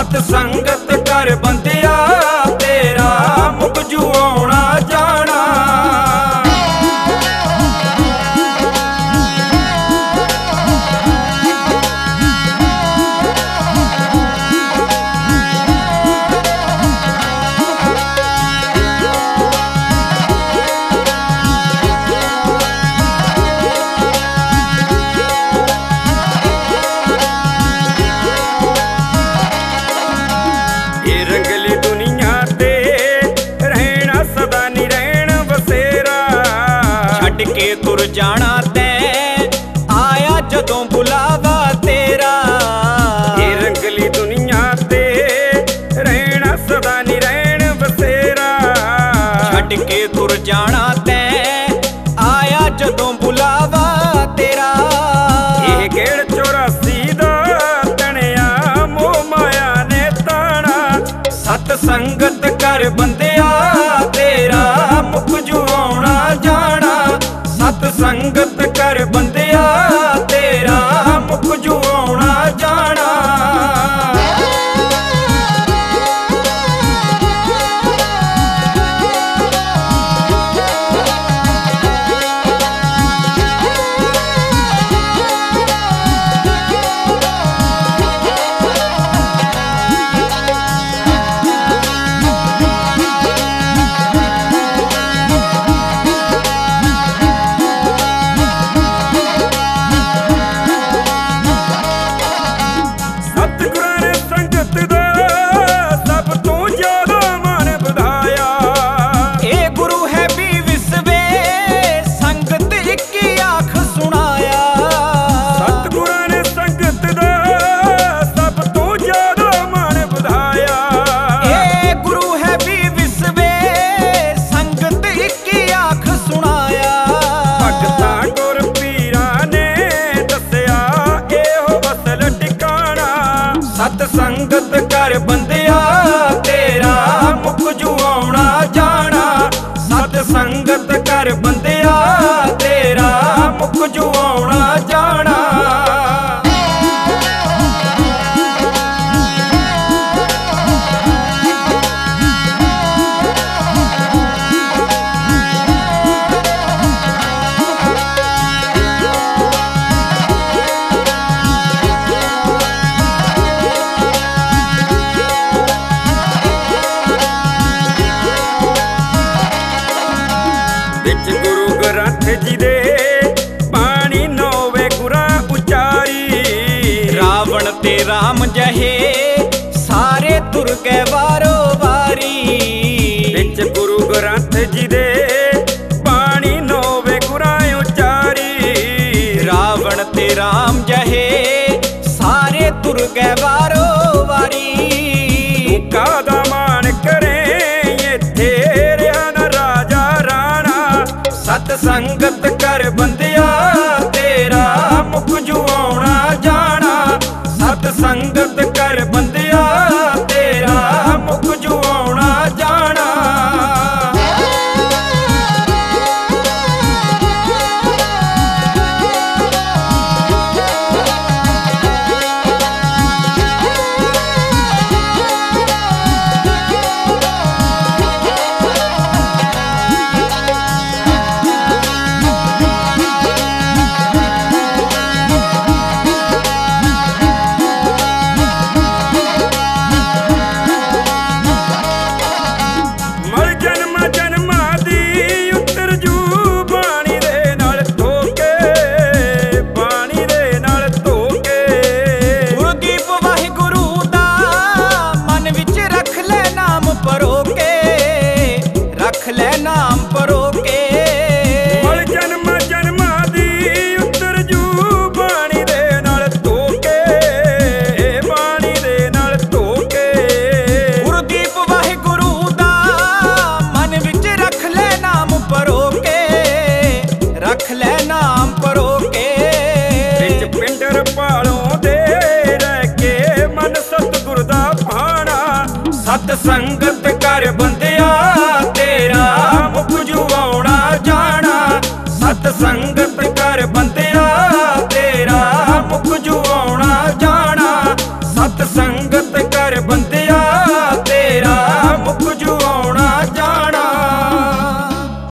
सत संगत कर बंदिया तेरा मुक जू आउणा जाना। रंगली दुनिया ते रहना सदा नी रहन बसेरा, छड्ड के तुर जाना तैं आया जदों बुलावा तेरा। ये रंगली दुनिया ते रहना सदा नी रहन बसेरा, छड्ड के तुर जाना तैं आया जदों बुलावा तेरा। ये गेड़ 84 दा तणिया मोह माया ने ताना, सत संगत कर बंदिया तेरा मुक जू आउणा जाना। सत संगत कर बंदिया तेरा मुक जू आउणा जाना। सत संगत कर बंदिया तेरा मुक जू आउणा जाना। सत संगत कर बंदिया तेरा मुक जू आउणा जाना। गुरु ग्रंथ जी दे बाणी नौवे गुरा उचारी, रावण ते राम जहे सारे तुर गए वारो वारी। विच गुरु ग्रंथ जी दे बाणी नौवे गुरा उचारी, रावण ते राम जहे सारे तुर गए वारो वारी। कादा मान करे इत्थे रहा न राजा राणा, सत संगत कर बंदिया तेरा मुक जू आउणा जाना। सत संगत कर बंदिया तेरा मुक जू आउणा जाना। सत संगत कर बंदिया तेरा मुक जू आउणा जाना। सत संगत कर बंदिया